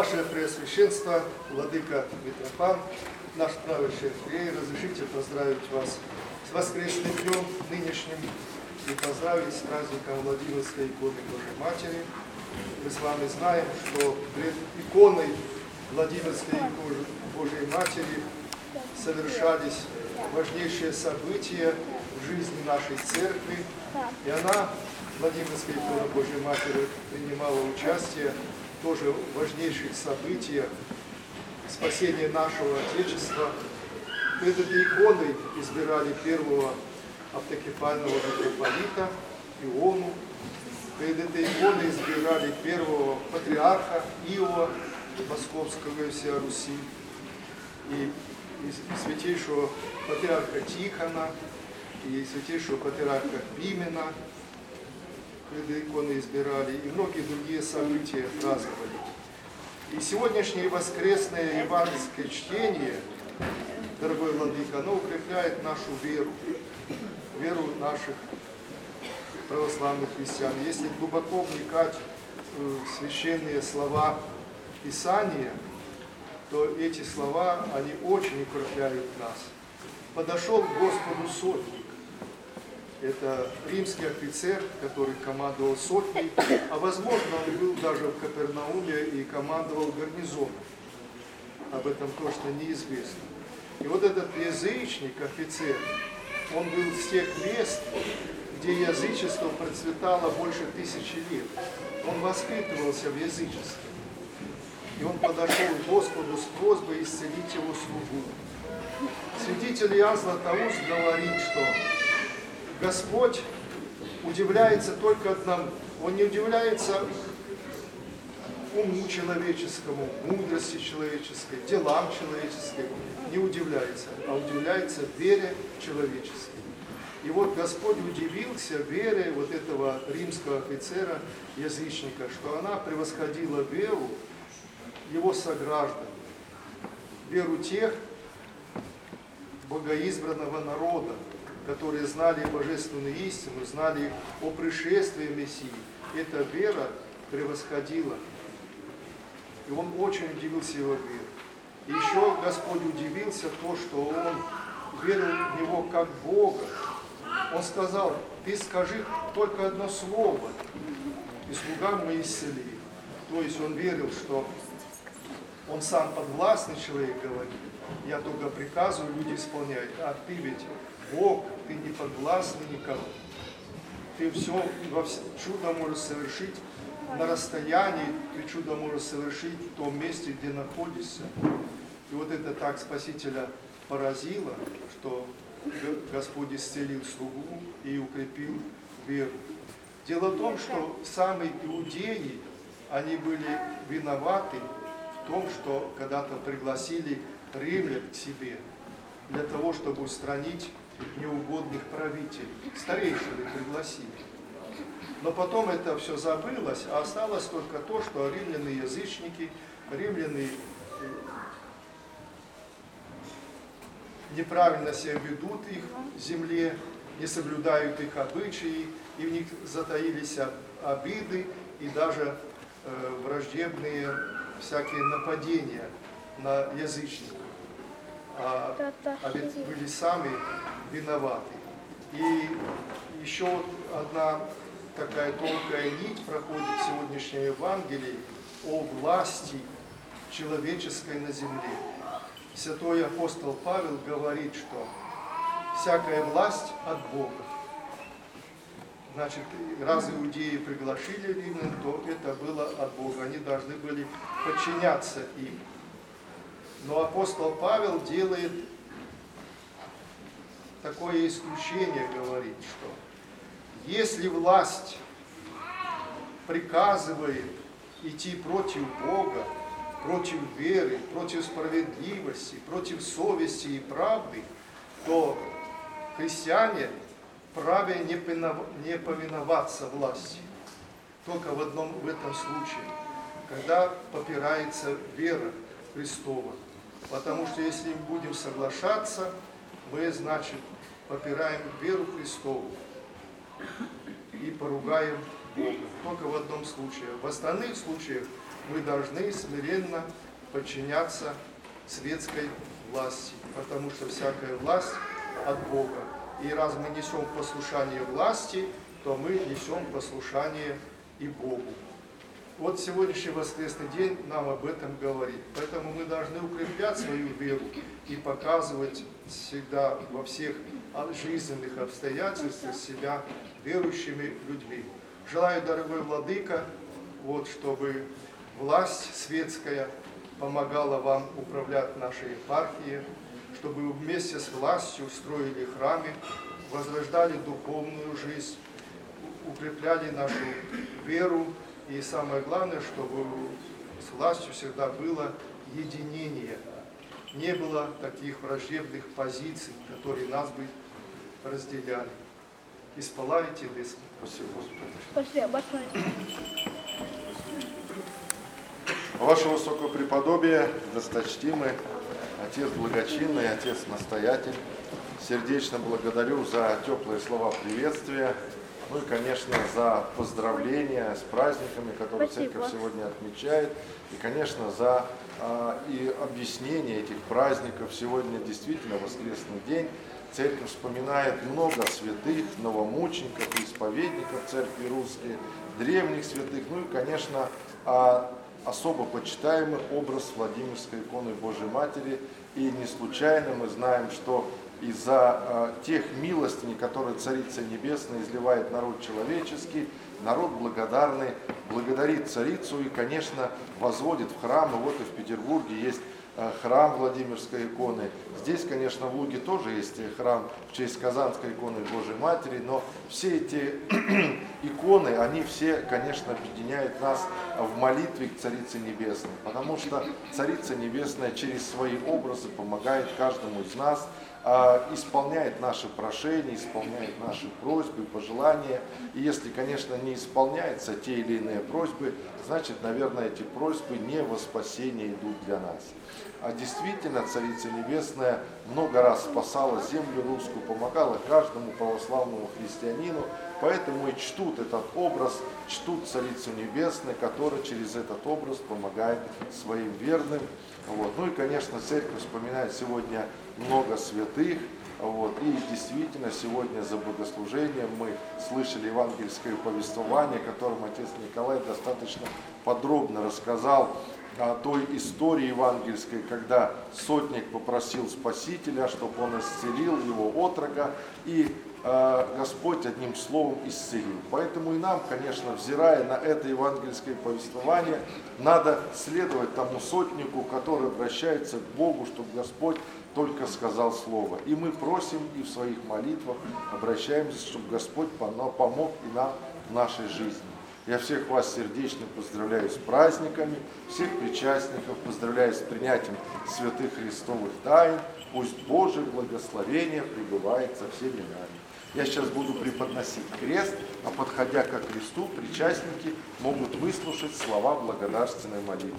Ваше Преосвященство, Владыка Митрофан, наш правящий архиерей, разрешите поздравить вас с воскресным днем нынешним и поздравить с праздником Владимирской иконы Божьей Матери. Мы с вами знаем, что пред иконой Владимирской иконы Божьей Матери совершались важнейшие события в жизни нашей церкви, и она, Владимирская икона Божьей Матери, принимала участие тоже в важнейших событиях спасения нашего Отечества. Перед этой иконой избирали первого автокефального митрополита Иону. Перед этой иконой избирали первого патриарха Иова Московского и всея Руси, и святейшего патриарха Тихона, и святейшего патриарха Пимена перед иконой избирали, и многие другие события праздновали. И сегодняшнее воскресное евангельское чтение, дорогой Владыка, оно укрепляет нашу веру, веру наших православных христиан. Если глубоко вникать в священные слова Писания, то эти слова, они очень укрепляют нас. Подошел к Господу сотник. Это римский офицер, который командовал сотней, а возможно, он был даже в Капернауме и командовал гарнизоном. Об этом точно неизвестно. И вот этот язычник, офицер, он был с тех мест, где язычество процветало больше 1000 лет. Он воспитывался в язычестве. И он подошел к Господу с просьбой исцелить его слугу. Святитель Иоанн Златоуст говорит, что Господь удивляется только одному. Он не удивляется уму человеческому, мудрости человеческой, делам человеческим, не удивляется, а удивляется вере человеческой. И вот Господь удивился вере вот этого римского офицера, язычника, что она превосходила веру его сограждан, веру тех богоизбранного народа, которые знали божественную истину, знали о пришествии Мессии. Эта вера превосходила. И он очень удивился его вере. И еще Господь удивился то, что он верил в Него как Бога. Он сказал: ты скажи только одно слово, и слуга мой исцели. То есть он верил, что он сам подвластный человек, говорит: я только приказываю, люди исполняют, а ты ведь Бог, ты не подвластный никому. Ты все чудо можешь совершить на расстоянии, ты чудо можешь совершить в том месте, где находишься. И вот это так Спасителя поразило, что Господь исцелил слугу и укрепил веру. Дело в том, что сами иудеи, они были виноваты в том, что когда-то пригласили римлян к себе для того, чтобы устранить неугодных правителей. Старейшины пригласили. Но потом это все забылось, а осталось только то, что римляне язычники, римляне неправильно себя ведут их в земле, не соблюдают их обычаи, и в них затаились обиды и даже враждебные всякие нападения на язычников. А ведь были сами виноваты. И еще одна такая тонкая нить проходит в сегодняшнем Евангелии о власти человеческой на земле. Святой апостол Павел говорит, что всякая власть от Бога. Значит, раз иудеи приглашили римлян, то это было от Бога. Они должны были подчиняться им. Но апостол Павел делает такое исключение, говорит, что если власть приказывает идти против Бога, против веры, против справедливости, против совести и правды, то христиане вправе не повиноваться власти. Только в этом случае, когда попирается вера Христова. Потому что если мы будем соглашаться, мы, значит, попираем веру Христову и поругаем Бога. Только в одном случае. В остальных случаях мы должны смиренно подчиняться светской власти, потому что всякая власть от Бога. И раз мы несем послушание власти, то мы несем послушание и Богу. Вот сегодняшний воскресный день нам об этом говорит. Поэтому мы должны укреплять свою веру и показывать всегда во всех жизненных обстоятельствах себя верующими людьми. Желаю, дорогой владыка, вот, чтобы власть светская помогала вам управлять нашей епархией, чтобы вы вместе с властью строили храмы, возрождали духовную жизнь, укрепляли нашу веру. И самое главное, чтобы с властью всегда было единение. Не было таких враждебных позиций, которые нас бы разделяли. И спалайте лес. Спасибо, Господи. Спасибо большое. Ваше Высокопреподобие, досточтимый Отец Благочинный, Отец Настоятель, сердечно благодарю за теплые слова приветствия, ну и, конечно, за поздравления с праздниками, которые Церковь сегодня отмечает, и, конечно, за и объяснение этих праздников. Сегодня действительно воскресный день. Церковь вспоминает много святых, новомучеников, исповедников Церкви русской, древних святых, ну и, конечно, особо почитаемый образ Владимирской иконы Божией Матери. И не случайно мы знаем, что из-за тех милостыней, которые Царица Небесная изливает народ человеческий, народ благодарный благодарит Царицу и, конечно, возводит в храм. И вот и в Петербурге есть храм Владимирской иконы. Здесь, конечно, в Луге тоже есть храм в честь Казанской иконы Божией Матери, но все эти иконы, они все, конечно, объединяют нас в молитве к Царице Небесной, потому что Царица Небесная через свои образы помогает каждому из нас, исполняет наши прошения, исполняет наши просьбы, пожелания. И если, конечно, не исполняются те или иные просьбы, значит, наверное, эти просьбы не во спасение идут для нас. А действительно, Царица Небесная много раз спасала землю русскую, помогала каждому православному христианину, поэтому и чтут этот образ, чтут Царицу Небесную, которая через этот образ помогает своим верным. Вот. Ну и, конечно, Церковь вспоминает сегодня много святых. Вот. И действительно, сегодня за богослужением мы слышали евангельское повествование, которым отец Николай достаточно подробно рассказал о той истории евангельской, когда сотник попросил Спасителя, чтобы он исцелил его отрока, и Господь одним словом исцелил. Поэтому и нам, конечно, взирая на это евангельское повествование, надо следовать тому сотнику, который обращается к Богу, чтобы Господь только сказал слово. И мы просим и в своих молитвах обращаемся, чтобы Господь помог и нам в нашей жизни. Я всех вас сердечно поздравляю с праздниками, всех причастников поздравляю с принятием святых Христовых тайн. Пусть Божие благословение пребывает со всеми нами. Я сейчас буду преподносить крест, а подходя ко кресту, причастники могут выслушать слова благодарственной молитвы.